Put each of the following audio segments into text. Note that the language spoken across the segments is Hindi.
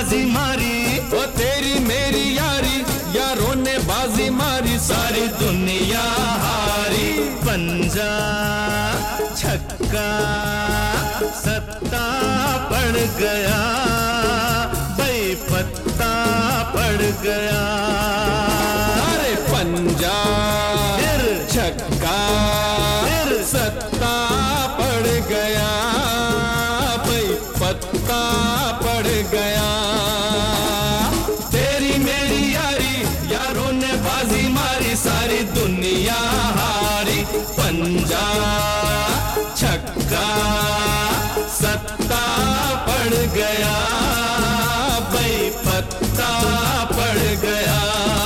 बाजी मारी, ओ तेरी मेरी यारी, यारों ने बाजी मारी, सारी दुनिया हारी। पंजा छक्का सत्ता पड़ गया, भाई पत्ता पड़ गया। अरे पंजा फिर छक्का फिर सत्ता पड़ गया, भाई पत्ता पड़ गया। तेरी मेरी यारी, यारों ने बाजी मारी, सारी दुनिया हारी। पंजा छक्का सत्ता पड़ गया, भाई पत्ता पड़ गया।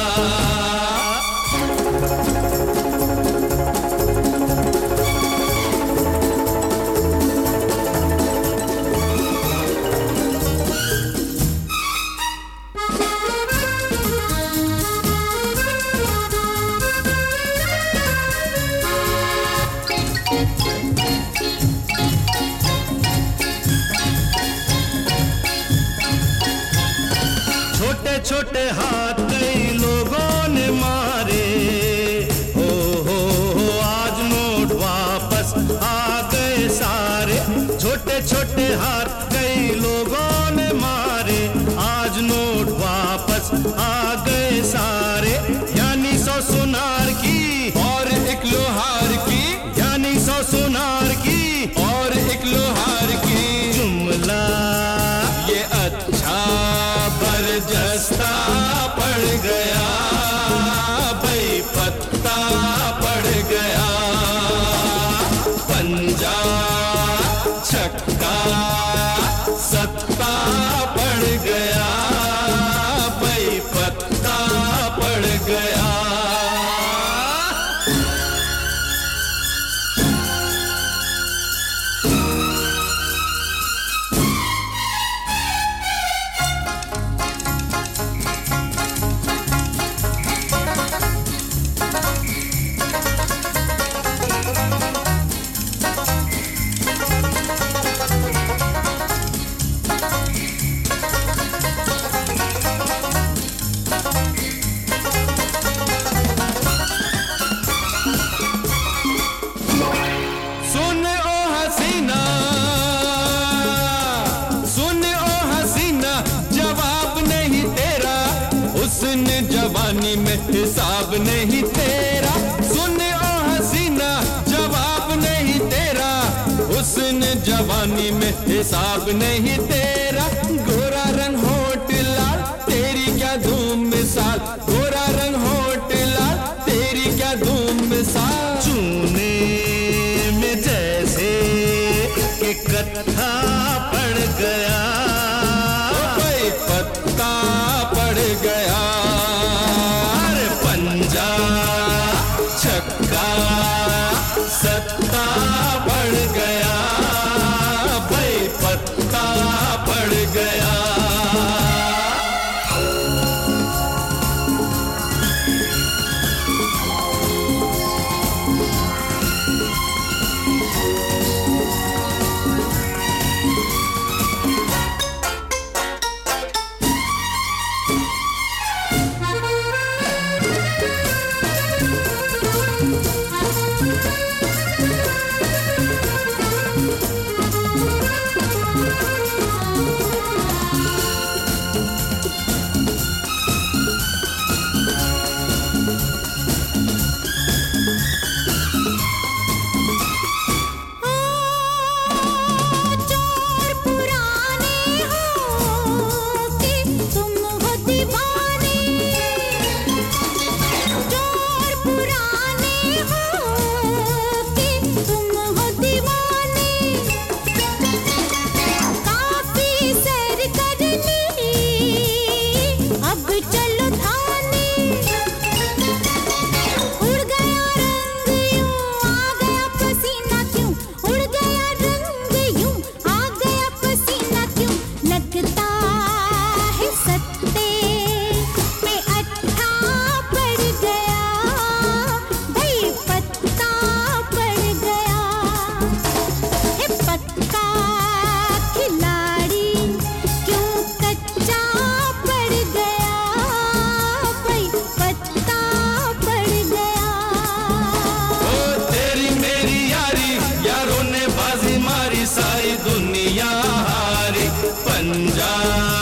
छोटे छोटे हाथ कई लोगों ने मारे, हो आज नोट वापस आ गए सारे। छोटे छोटे हाथ कई लोगों ने मारे, आज नोट वापस आ गए सारे। यानी 100 सुनार की और एक लोहार की, यानी 100 सुनार की और एक लोहार की। जुमला ये अच्छा बरजस्ता पड़ गया, भाई पत्ता पड़ गया। पंजा छक्का सत्ता पड़ गया, भाई पत्ता पड़ गया। सुन ओ हसीना, सुन ओ हसीना, जवाब नहीं तेरा, हुस्न जवानी में हिसाब नहीं तेरा। सुन ओ हसीना, जवाब नहीं तेरा, हुस्न जवानी में हिसाब नहीं तेरा। गोरा रंग होठ लाल, तेरी क्या धूम मिसाल, गोरा रंग होठ लाल, तेरी क्या धूम मिसाल। चूने में जैसे कि कत्था पड़ गया, भाई पत्ता पड़ गया। अरे पंजा छक्का सत्ता पड़ गया, भाई पत्ता पड़ गया। बन जा।